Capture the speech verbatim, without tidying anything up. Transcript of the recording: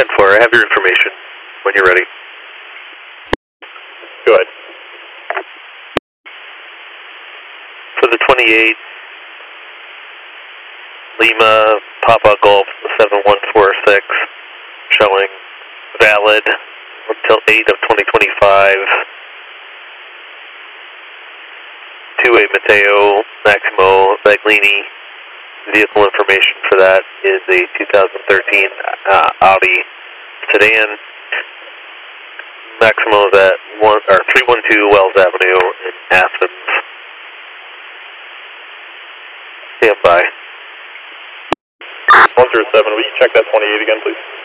ten four, I have your information when you're ready. Go ahead. For the twenty-eight, Lima, Papa Golf seven one four six, showing valid until eight of twenty twenty-five. two-way Mateo Maximo Baglini. Vehicle information for that is a two thousand thirteen uh, Audi sedan. Maximo is at one or three one two Wells Avenue in Athens. Stand by. one zero seven, will you check that twenty-eight again, please?